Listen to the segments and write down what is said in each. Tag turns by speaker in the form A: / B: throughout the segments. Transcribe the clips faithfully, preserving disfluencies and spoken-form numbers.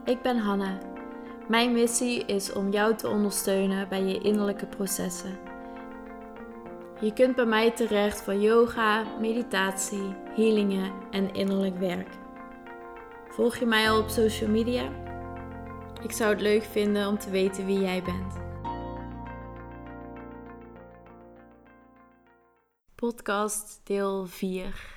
A: Ik ben Hanna. Mijn missie is om jou te ondersteunen bij je innerlijke processen. Je kunt bij mij terecht voor yoga, meditatie, healingen en innerlijk werk. Volg je mij al op social media? Ik zou het leuk vinden om te weten wie jij bent. Podcast deel vier.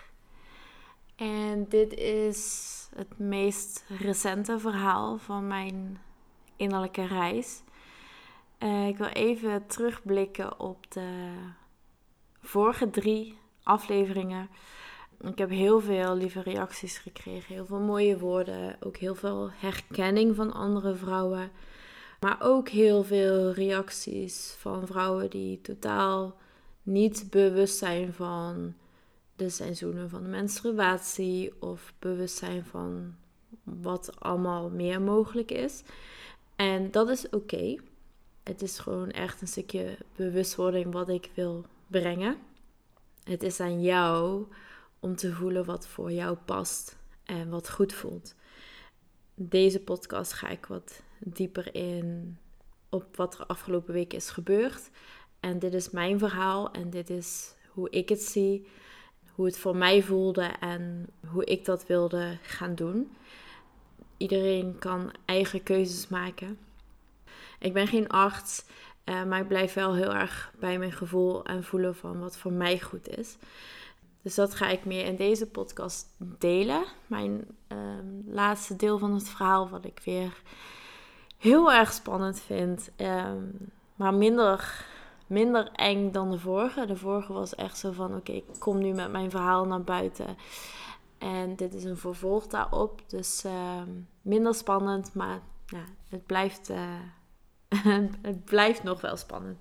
A: En dit is het meest recente verhaal van mijn innerlijke reis. Uh, ik wil even terugblikken op de vorige drie afleveringen. Ik heb heel veel lieve reacties gekregen, heel veel mooie woorden, ook heel veel herkenning van andere vrouwen. Maar ook heel veel reacties van vrouwen die totaal niet bewust zijn van de seizoenen van de menstruatie of bewust zijn van wat allemaal meer mogelijk is. En dat is oké. Okay. Het is gewoon echt een stukje bewustwording wat ik wil brengen. Het is aan jou om te voelen wat voor jou past en wat goed voelt. Deze podcast ga ik wat dieper in op wat er afgelopen week is gebeurd. En dit is mijn verhaal en dit is hoe ik het zie, hoe het voor mij voelde en hoe ik dat wilde gaan doen. Iedereen kan eigen keuzes maken. Ik ben geen arts, uh, maar ik blijf wel heel erg bij mijn gevoel en voelen van wat voor mij goed is. Dus dat ga ik meer in deze podcast delen. Mijn uh, laatste deel van het verhaal, wat ik weer heel erg spannend vind. Uh, maar minder, minder eng dan de vorige. De vorige was echt zo van, oké, okay, ik kom nu met mijn verhaal naar buiten. En dit is een vervolg daarop. Dus uh, minder spannend, maar ja, het blijft... Uh, het blijft nog wel spannend.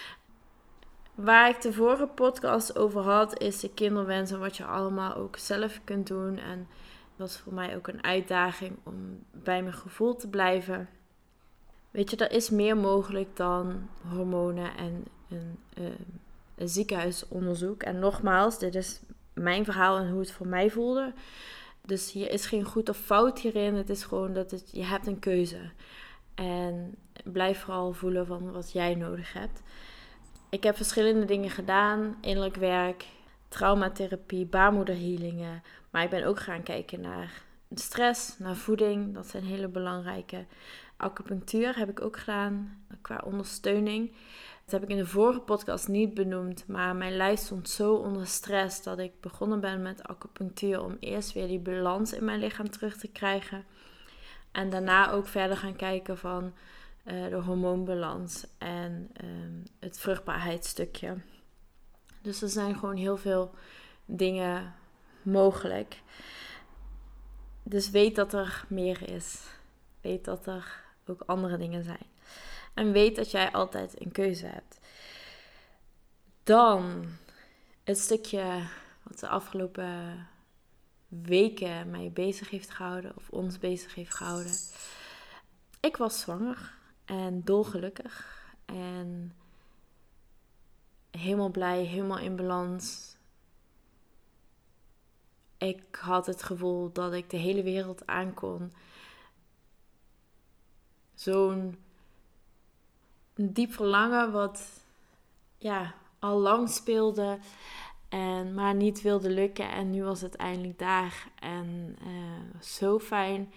A: Waar ik de vorige podcast over had, is de kinderwens en wat je allemaal ook zelf kunt doen. En dat was voor mij ook een uitdaging om bij mijn gevoel te blijven. Weet je, er is meer mogelijk dan hormonen en een, uh, een ziekenhuisonderzoek. En nogmaals, dit is mijn verhaal en hoe het voor mij voelde. Dus hier is geen goed of fout hierin. Het is gewoon dat het, je hebt een keuze. En blijf vooral voelen van wat jij nodig hebt. Ik heb verschillende dingen gedaan. Innerlijk werk, traumatherapie, baarmoederhealingen. Maar ik ben ook gaan kijken naar stress, naar voeding. Dat zijn hele belangrijke. Acupunctuur heb ik ook gedaan qua ondersteuning. Dat heb ik in de vorige podcast niet benoemd. Maar mijn lijf stond zo onder stress dat ik begonnen ben met acupunctuur. Om eerst weer die balans in mijn lichaam terug te krijgen. En daarna ook verder gaan kijken van uh, de hormoonbalans en um, het vruchtbaarheidsstukje. Dus er zijn gewoon heel veel dingen mogelijk. Dus weet dat er meer is. Weet dat er ook andere dingen zijn. En weet dat jij altijd een keuze hebt. Dan het stukje wat de afgelopen weken mij bezig heeft gehouden, of ons bezig heeft gehouden. Ik was zwanger en dolgelukkig en helemaal blij, helemaal in balans. Ik had het gevoel dat ik de hele wereld aankon. Zo'n diep verlangen wat ja, al lang speelde. En, maar niet wilde lukken. En nu was het eindelijk daar. En uh, zo fijn.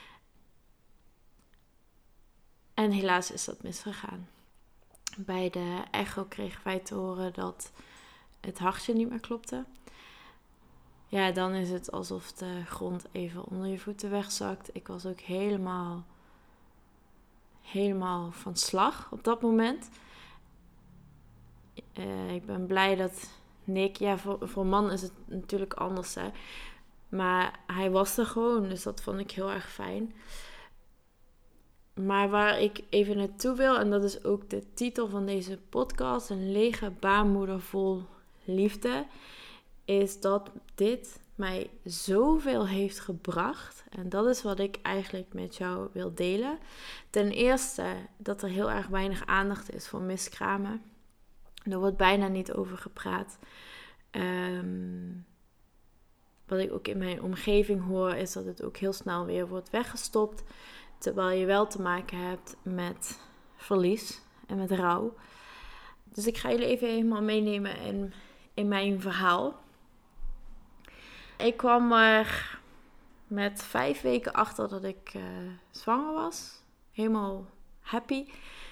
A: En helaas is dat misgegaan. Bij de echo kregen wij te horen dat het hartje niet meer klopte. Ja, dan is het alsof de grond even onder je voeten wegzakt. Ik was ook helemaal, helemaal van slag op dat moment. Uh, ik ben blij dat... Nick, ja, voor, voor een man is het natuurlijk anders, hè. Maar hij was er gewoon, dus dat vond ik heel erg fijn. Maar waar ik even naartoe wil, en dat is ook de titel van deze podcast, een lege baarmoeder vol liefde, is dat dit mij zoveel heeft gebracht. En dat is wat ik eigenlijk met jou wil delen. Ten eerste, dat er heel erg weinig aandacht is voor miskramen. Er wordt bijna niet over gepraat. Um, wat ik ook in mijn omgeving hoor, is dat het ook heel snel weer wordt weggestopt. terwijl je wel te maken hebt met verlies en met rouw. Dus ik ga jullie even helemaal meenemen in, in mijn verhaal. Ik kwam er met vijf weken achter dat ik uh, zwanger was. Helemaal happy.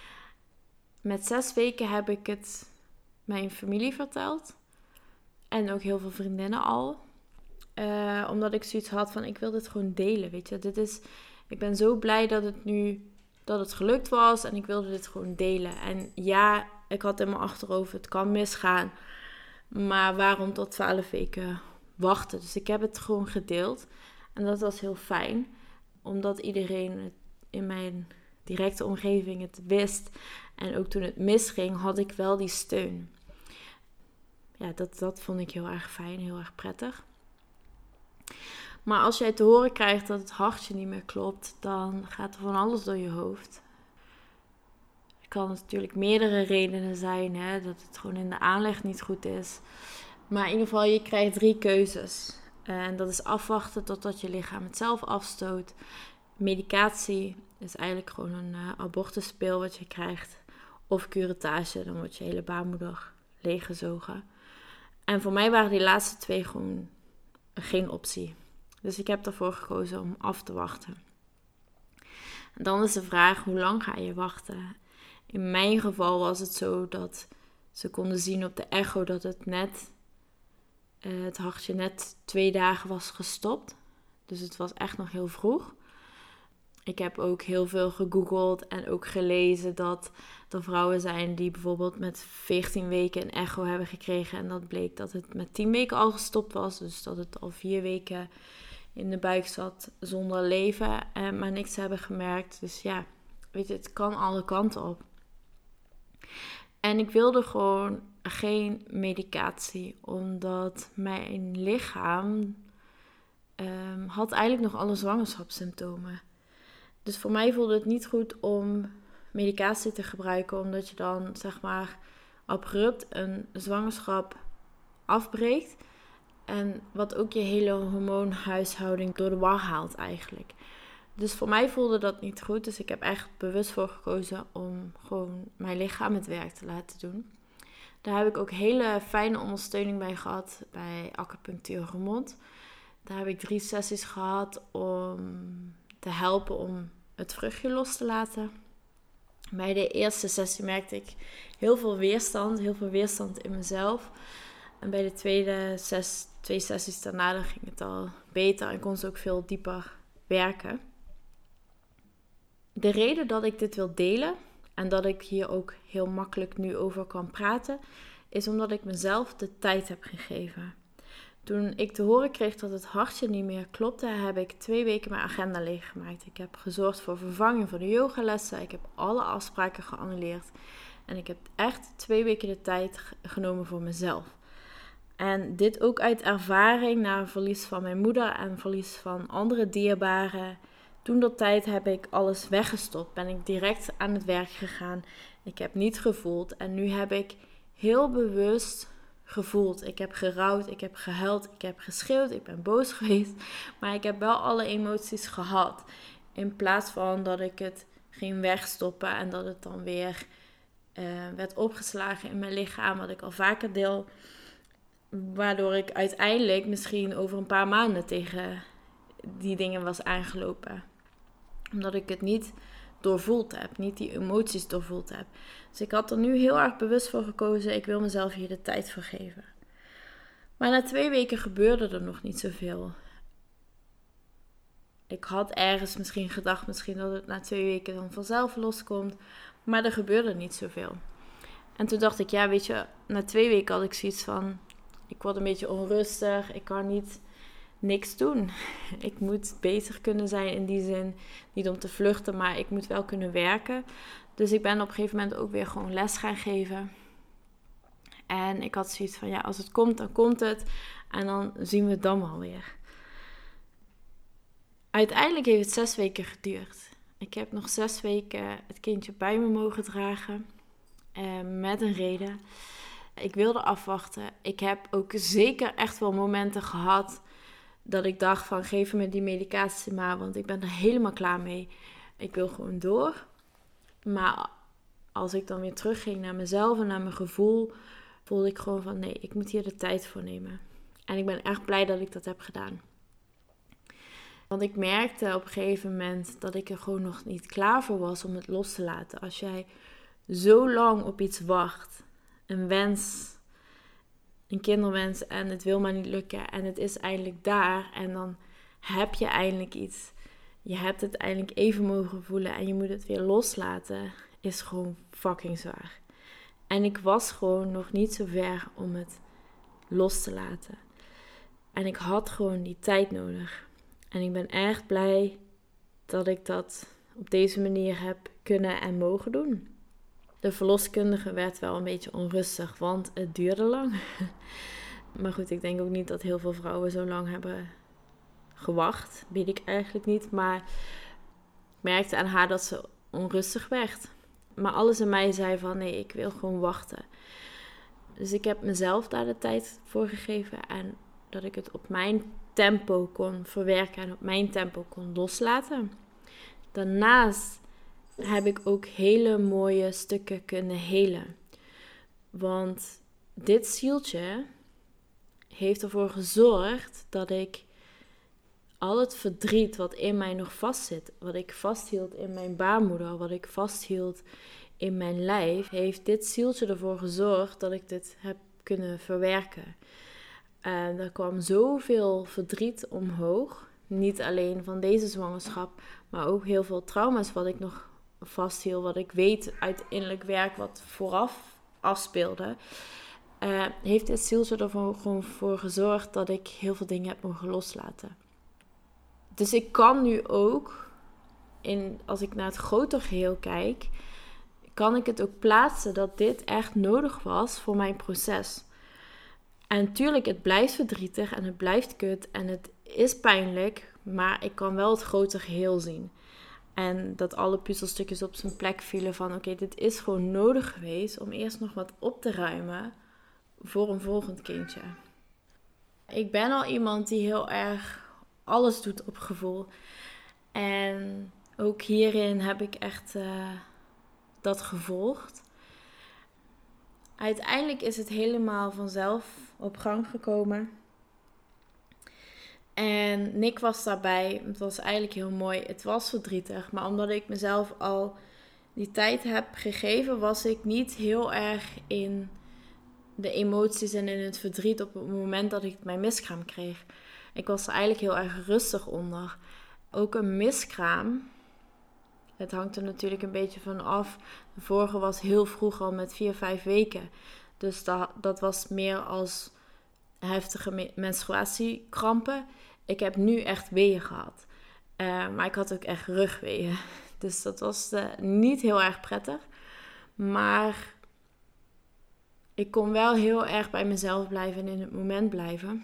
A: Met zes weken heb ik het mijn familie verteld. En ook heel veel vriendinnen al. Uh, omdat ik zoiets had van, ik wil dit gewoon delen, weet je. Dit is, ik ben zo blij dat het nu, dat het gelukt was. En ik wilde dit gewoon delen. En ja, ik had in mijn achterhoofd, het kan misgaan. Maar waarom tot twaalf weken wachten? Dus ik heb het gewoon gedeeld. En dat was heel fijn. Omdat iedereen het in mijn directe omgeving het wist. En ook toen het misging, had ik wel die steun. Ja, dat, dat vond ik heel erg fijn, heel erg prettig. Maar als jij te horen krijgt dat het hartje niet meer klopt, dan gaat er van alles door je hoofd. Het kan natuurlijk meerdere redenen zijn, hè, dat het gewoon in de aanleg niet goed is. Maar in ieder geval, je krijgt drie keuzes. En dat is afwachten totdat je lichaam het zelf afstoot. Medicatie is eigenlijk gewoon een uh, abortuspil wat je krijgt. Of curettage, dan wordt je hele baarmoeder leeggezogen. En voor mij waren die laatste twee gewoon geen optie. Dus ik heb ervoor gekozen om af te wachten. En dan is de vraag, hoe lang ga je wachten? In mijn geval was het zo dat ze konden zien op de echo dat het net, uh, het hartje net twee dagen was gestopt. Dus het was echt nog heel vroeg. Ik heb ook heel veel gegoogeld en ook gelezen dat er vrouwen zijn die bijvoorbeeld met veertien weken een echo hebben gekregen. En dat bleek dat het met tien weken al gestopt was. Dus dat het al vier weken in de buik zat zonder leven. En maar niks hebben gemerkt. Dus ja, weet je, het kan alle kanten op. En ik wilde gewoon geen medicatie. Omdat mijn lichaam um, had eigenlijk nog alle zwangerschapssymptomen. Dus voor mij voelde het niet goed om medicatie te gebruiken. Omdat je dan, zeg maar, abrupt een zwangerschap afbreekt. En wat ook je hele hormoonhuishouding door de war haalt eigenlijk. Dus voor mij voelde dat niet goed. Dus ik heb echt bewust voor gekozen om gewoon mijn lichaam het werk te laten doen. Daar heb ik ook hele fijne ondersteuning bij gehad bij Acupunctuur Roermond. Daar heb ik drie sessies gehad om te helpen om het vruchtje los te laten. Bij de eerste sessie merkte ik heel veel weerstand, heel veel weerstand in mezelf. En bij de tweede ses, twee sessies daarna dan ging het al beter en kon ze ook veel dieper werken. De reden dat ik dit wil delen en dat ik hier ook heel makkelijk nu over kan praten, is omdat ik mezelf de tijd heb gegeven. Toen ik te horen kreeg dat het hartje niet meer klopte, heb ik twee weken mijn agenda leeggemaakt. Ik heb gezorgd voor vervanging voor de yogalessen. Ik heb alle afspraken geannuleerd. En ik heb echt twee weken de tijd genomen voor mezelf. En dit ook uit ervaring na verlies van mijn moeder en verlies van andere dierbaren. Toen dat tijd heb ik alles weggestopt. Ben ik direct aan het werk gegaan. Ik heb niet gevoeld. En nu heb ik heel bewust gevoeld. Ik heb gerouwd, ik heb gehuild, ik heb geschreeuwd, ik ben boos geweest. Maar ik heb wel alle emoties gehad. In plaats van dat ik het ging wegstoppen en dat het dan weer uh, werd opgeslagen in mijn lichaam. Wat ik al vaker deel. Waardoor ik uiteindelijk misschien over een paar maanden tegen die dingen was aangelopen. Omdat ik het niet doorvoeld heb. Niet die emoties doorvoeld heb. Dus ik had er nu heel erg bewust voor gekozen. Ik wil mezelf hier de tijd voor geven. Maar na twee weken gebeurde er nog niet zoveel. Ik had ergens misschien gedacht misschien dat het na twee weken dan vanzelf loskomt. Maar er gebeurde niet zoveel. En toen dacht ik, ja weet je, na twee weken had ik zoiets van, ik word een beetje onrustig. Ik kan niet niks doen. Ik moet bezig kunnen zijn in die zin. Niet om te vluchten, maar ik moet wel kunnen werken. Dus ik ben op een gegeven moment ook weer gewoon les gaan geven. En ik had zoiets van, ja, als het komt, dan komt het. En dan zien we het dan wel weer. Uiteindelijk heeft het zes weken geduurd. Ik heb nog zes weken het kindje bij me mogen dragen. Eh, met een reden. Ik wilde afwachten. Ik heb ook zeker echt wel momenten gehad dat ik dacht van, geef me die medicatie maar, want ik ben er helemaal klaar mee. ik wil gewoon door. Maar als ik dan weer terugging naar mezelf en naar mijn gevoel, voelde ik gewoon van nee, ik moet hier de tijd voor nemen. En ik ben echt blij dat ik dat heb gedaan. Want ik merkte op een gegeven moment dat ik er gewoon nog niet klaar voor was om het los te laten. Als jij zo lang op iets wacht, een wens, een kinderwens en het wil maar niet lukken en het is eindelijk daar en dan heb je eindelijk iets. Je hebt het eindelijk even mogen voelen en je moet het weer loslaten, is gewoon fucking zwaar. En ik was gewoon nog niet zo ver om het los te laten. En ik had gewoon die tijd nodig. En ik ben echt blij dat ik dat op deze manier heb kunnen en mogen doen. De verloskundige werd wel een beetje onrustig, want het duurde lang. Maar goed, ik denk ook niet dat heel veel vrouwen zo lang hebben gewacht. Weet ik eigenlijk niet, maar ik merkte aan haar dat ze onrustig werd. Maar alles in mij zei van nee, ik wil gewoon wachten. Dus ik heb mezelf daar de tijd voor gegeven en dat ik het op mijn tempo kon verwerken en op mijn tempo kon loslaten. Daarnaast heb ik ook hele mooie stukken kunnen helen. Want dit zieltje heeft ervoor gezorgd dat ik al het verdriet wat in mij nog vastzit, wat ik vasthield in mijn baarmoeder, wat ik vasthield in mijn lijf, heeft dit zieltje ervoor gezorgd dat ik dit heb kunnen verwerken. En er kwam zoveel verdriet omhoog. Niet alleen van deze zwangerschap, maar ook heel veel trauma's wat ik nog vasthield. Wat ik weet uit innerlijk werk wat vooraf afspeelde. Uh, heeft dit zieltje ervoor gewoon voor gezorgd dat ik heel veel dingen heb mogen loslaten. Dus ik kan nu ook, in, als ik naar het groter geheel kijk, kan ik het ook plaatsen dat dit echt nodig was voor mijn proces. En tuurlijk, het blijft verdrietig en het blijft kut en het is pijnlijk, maar ik kan wel het grote geheel zien. En dat alle puzzelstukjes op zijn plek vielen van oké, okay, dit is gewoon nodig geweest om eerst nog wat op te ruimen voor een volgend kindje. Ik ben al iemand die heel erg alles doet op gevoel. En ook hierin heb ik echt uh, dat gevolgd. Uiteindelijk is het helemaal vanzelf op gang gekomen. En Nick was daarbij. Het was eigenlijk heel mooi. Het was verdrietig. Maar omdat ik mezelf al die tijd heb gegeven, was ik niet heel erg in de emoties en in het verdriet op het moment dat ik mijn miskraam kreeg. Ik was er eigenlijk heel erg rustig onder. Ook een miskraam. Het hangt er natuurlijk een beetje van af. De vorige was heel vroeg al met vier, vijf weken. Dus dat, dat was meer als heftige menstruatiekrampen. Ik heb nu echt weeën gehad. Uh, maar ik had ook echt rugweeën. Dus dat was uh, niet heel erg prettig. Maar ik kon wel heel erg bij mezelf blijven en in het moment blijven.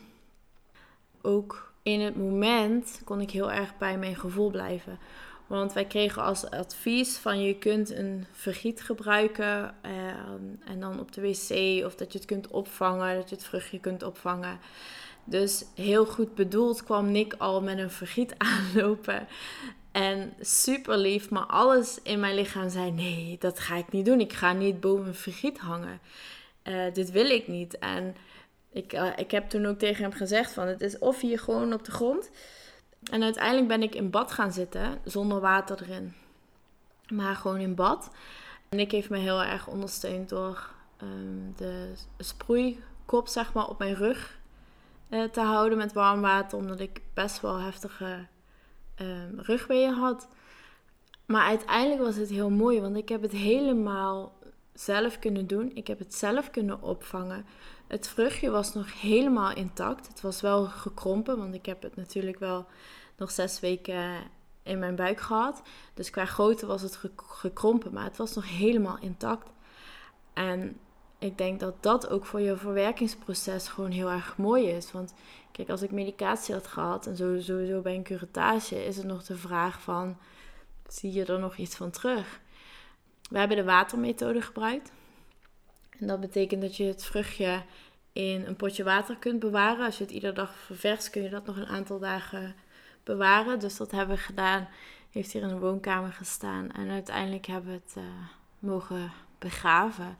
A: Ook in het moment kon ik heel erg bij mijn gevoel blijven. Want wij kregen als advies van je kunt een vergiet gebruiken uh, en dan op de wc of dat je het kunt opvangen, dat je het vruchtje kunt opvangen. Dus heel goed bedoeld kwam Nick al met een vergiet aanlopen en super lief, maar alles in mijn lichaam zei nee, dat ga ik niet doen. Ik ga niet boven een vergiet hangen. Uh, dit wil ik niet. En ik, uh, ik heb toen ook tegen hem gezegd van het is of hier gewoon op de grond. En uiteindelijk ben ik in bad gaan zitten, zonder water erin. Maar gewoon in bad. En Nick heeft me heel erg ondersteund door um, de sproeikop zeg maar, op mijn rug uh, te houden met warm water. Omdat ik best wel heftige um, rugweeën had. Maar uiteindelijk was het heel mooi, want ik heb het helemaal zelf kunnen doen. Ik heb het zelf kunnen opvangen. Het vruchtje was nog helemaal intact. Het was wel gekrompen, want ik heb het natuurlijk wel nog zes weken in mijn buik gehad. Dus qua grootte was het gekrompen, maar het was nog helemaal intact. En ik denk dat dat ook voor je verwerkingsproces gewoon heel erg mooi is. Want kijk, als ik medicatie had gehad en sowieso bij een curettage, is het nog de vraag van, zie je er nog iets van terug? We hebben de watermethode gebruikt. En dat betekent dat je het vruchtje in een potje water kunt bewaren. Als je het iedere dag ververst, kun je dat nog een aantal dagen bewaren. Dus dat hebben we gedaan heeft hier in de woonkamer gestaan. En uiteindelijk hebben we het uh, mogen begraven.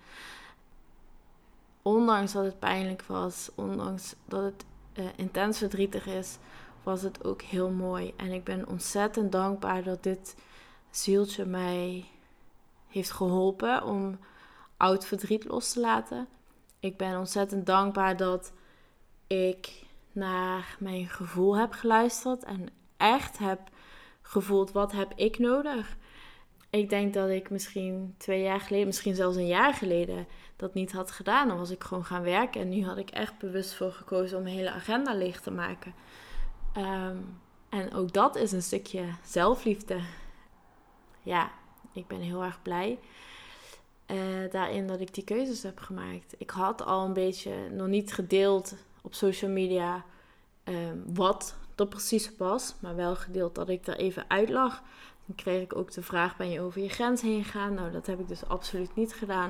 A: Ondanks dat het pijnlijk was, ondanks dat het uh, intens verdrietig is, was het ook heel mooi. En ik ben ontzettend dankbaar dat dit zieltje mij heeft geholpen om oud verdriet los te laten. Ik ben ontzettend dankbaar dat ik naar mijn gevoel heb geluisterd en echt heb gevoeld, wat heb ik nodig? Ik denk dat ik misschien twee jaar geleden, misschien zelfs een jaar geleden, dat niet had gedaan. Dan was ik gewoon gaan werken en nu had ik echt bewust voor gekozen om mijn hele agenda leeg te maken. Um, en ook dat is een stukje zelfliefde. Ja, ik ben heel erg blij uh, daarin dat ik die keuzes heb gemaakt. Ik had al een beetje nog niet gedeeld op social media um, wat er precies was, maar wel gedeeld dat ik er even uit lag. Dan kreeg ik ook de vraag, ben je over je grens heen gegaan? Nou, dat heb ik dus absoluut niet gedaan.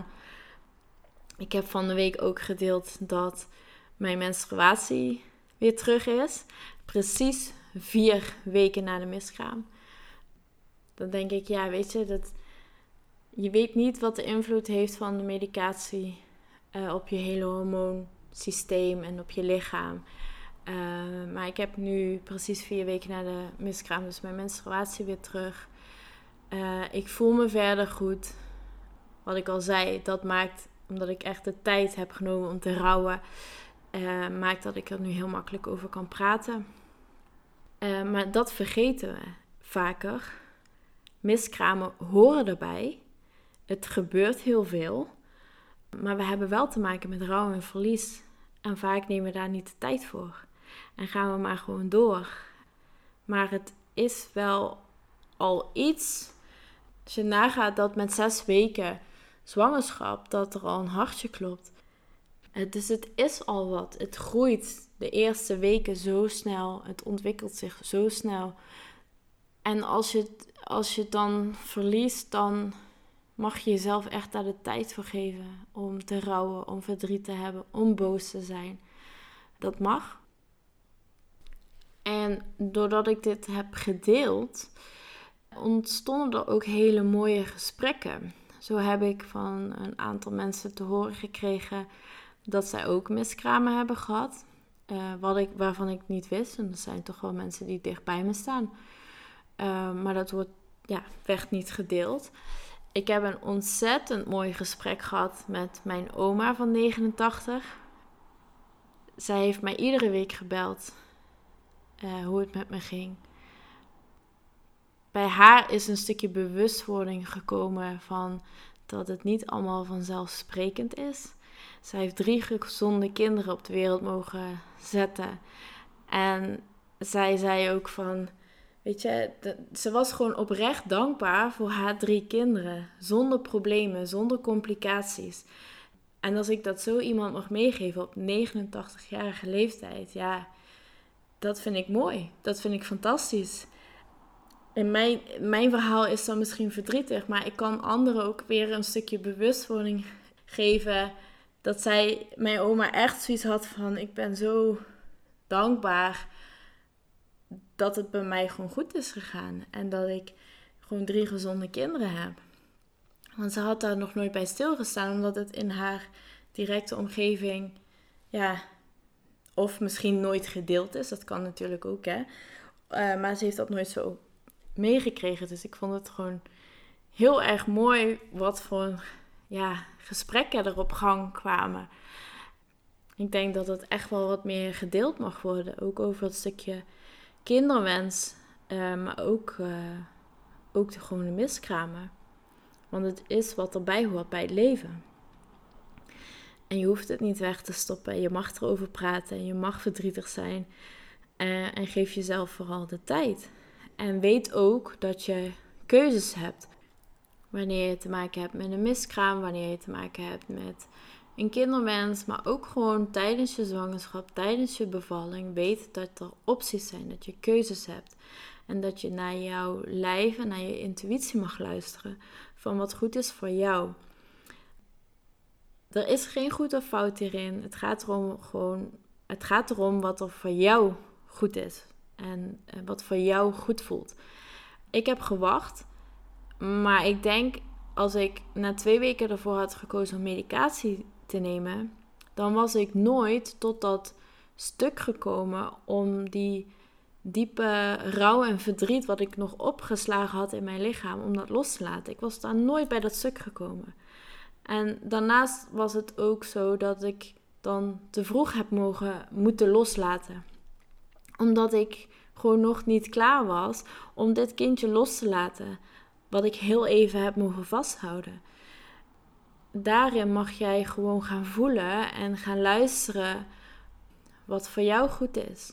A: Ik heb van de week ook gedeeld dat mijn menstruatie weer terug is. Precies vier weken na de miskraam. Dan denk ik, ja, weet je, dat je weet niet wat de invloed heeft van de medicatie uh, op je hele hormoonsysteem en op je lichaam. Uh, maar ik heb nu precies vier weken na de miskraam dus mijn menstruatie weer terug. Uh, ik voel me verder goed. Wat ik al zei, dat maakt, omdat ik echt de tijd heb genomen om te rouwen, uh, maakt dat ik er nu heel makkelijk over kan praten. Uh, maar dat vergeten we vaker. Miskramen horen erbij. Het gebeurt heel veel. Maar we hebben wel te maken met rouw en verlies. En vaak nemen we daar niet de tijd voor. En gaan we maar gewoon door. Maar het is wel al iets. Als je nagaat dat met zes weken zwangerschap, dat er al een hartje klopt. Dus het is al wat. Het groeit de eerste weken zo snel. Het ontwikkelt zich zo snel. En als je het, als je het dan verliest, dan mag je jezelf echt daar de tijd voor geven. Om te rouwen, om verdriet te hebben, om boos te zijn. Dat mag. En doordat ik dit heb gedeeld, ontstonden er ook hele mooie gesprekken. Zo heb ik van een aantal mensen te horen gekregen dat zij ook miskramen hebben gehad. Uh, wat ik, waarvan ik niet wist. En dat zijn toch wel mensen die dicht bij me staan. Uh, maar dat wordt, ja, werd niet gedeeld. Ik heb een ontzettend mooi gesprek gehad met mijn oma van negenentachtig. Zij heeft mij iedere week gebeld uh, hoe het met me ging. Bij haar is een stukje bewustwording gekomen van dat het niet allemaal vanzelfsprekend is. Zij heeft drie gezonde kinderen op de wereld mogen zetten. En zij zei ook van, weet je, de, ze was gewoon oprecht dankbaar voor haar drie kinderen. Zonder problemen, zonder complicaties. En als ik dat zo iemand mag meegeven op negenentachtigjarige leeftijd, ja, dat vind ik mooi. Dat vind ik fantastisch. En mijn, mijn verhaal is dan misschien verdrietig, maar ik kan anderen ook weer een stukje bewustwording geven dat zij, mijn oma, echt zoiets had van, ik ben zo dankbaar dat het bij mij gewoon goed is gegaan. En dat ik gewoon drie gezonde kinderen heb. Want ze had daar nog nooit bij stilgestaan, omdat het in haar directe omgeving, ja, of misschien nooit gedeeld is. Dat kan natuurlijk ook, hè. Uh, maar ze heeft dat nooit zo meegekregen. Dus ik vond het gewoon heel erg mooi wat voor, ja, gesprekken er op gang kwamen. Ik denk dat het echt wel wat meer gedeeld mag worden. Ook over het stukje kinderwens. Uh, maar ook, uh, ook de gewone miskramen. Want het is wat erbij hoort bij het leven. En je hoeft het niet weg te stoppen. Je mag erover praten. En je mag verdrietig zijn. Uh, en geef jezelf vooral de tijd. En weet ook dat je keuzes hebt. Wanneer je te maken hebt met een miskraam. Wanneer je te maken hebt met een kinderwens. Maar ook gewoon tijdens je zwangerschap. Tijdens je bevalling. Weet dat er opties zijn. Dat je keuzes hebt. En dat je naar jouw lijf en naar je intuïtie mag luisteren. Van wat goed is voor jou. Er is geen goed of fout hierin. Het gaat erom, gewoon, het gaat erom wat er voor jou goed is. En wat voor jou goed voelt. Ik heb gewacht, maar ik denk als ik na twee weken ervoor had gekozen om medicatie te nemen, dan was ik nooit tot dat stuk gekomen om die diepe rouw en verdriet wat ik nog opgeslagen had in mijn lichaam, om dat los te laten. Ik was daar nooit bij dat stuk gekomen. En daarnaast was het ook zo dat ik dan te vroeg heb mogen moeten loslaten. Omdat ik gewoon nog niet klaar was om dit kindje los te laten, wat ik heel even heb mogen vasthouden. Daarin mag jij gewoon gaan voelen en gaan luisteren wat voor jou goed is.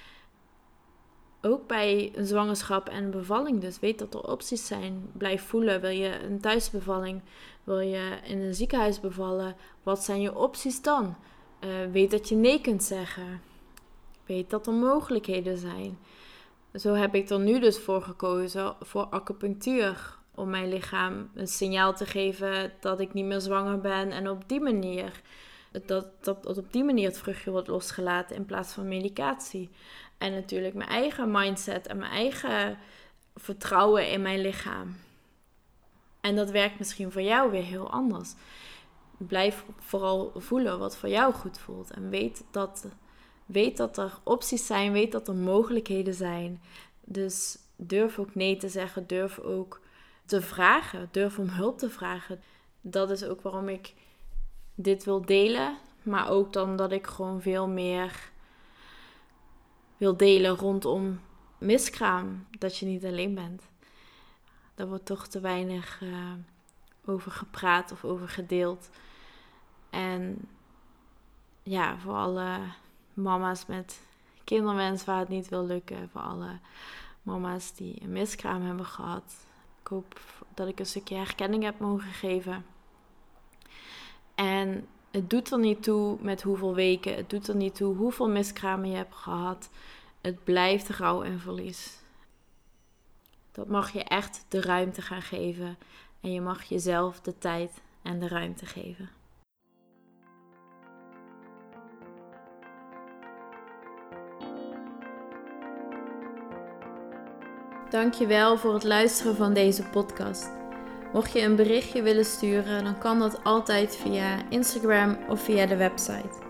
A: Ook bij een zwangerschap en een bevalling dus. Weet dat er opties zijn. Blijf voelen. Wil je een thuisbevalling? Wil je in een ziekenhuis bevallen? Wat zijn je opties dan? Uh, weet dat je nee kunt zeggen. Weet dat er mogelijkheden zijn. Zo heb ik er nu dus voor gekozen voor acupunctuur. Om mijn lichaam een signaal te geven dat ik niet meer zwanger ben. En op die manier, dat, dat, dat op die manier het vruchtje wordt losgelaten in plaats van medicatie. En natuurlijk mijn eigen mindset en mijn eigen vertrouwen in mijn lichaam. En dat werkt misschien voor jou weer heel anders. Blijf vooral voelen wat voor jou goed voelt. En weet dat, weet dat er opties zijn, weet dat er mogelijkheden zijn. Dus durf ook nee te zeggen, durf ook te vragen, durf om hulp te vragen. Dat is ook waarom ik dit wil delen. Maar ook dan dat ik gewoon veel meer wil delen rondom miskraam. Dat je niet alleen bent. Daar wordt toch te weinig uh, over gepraat of over gedeeld. En ja, voor alle mama's met kinderwens waar het niet wil lukken. Voor alle mama's die een miskraam hebben gehad. Ik hoop dat ik een stukje herkenning heb mogen geven. En het doet er niet toe met hoeveel weken. Het doet er niet toe hoeveel miskramen je hebt gehad. Het blijft rouw en verlies. Dat mag je echt de ruimte gaan geven. En je mag jezelf de tijd en de ruimte geven. Dankjewel voor het luisteren van deze podcast. Mocht je een berichtje willen sturen, dan kan dat altijd via Instagram of via de website.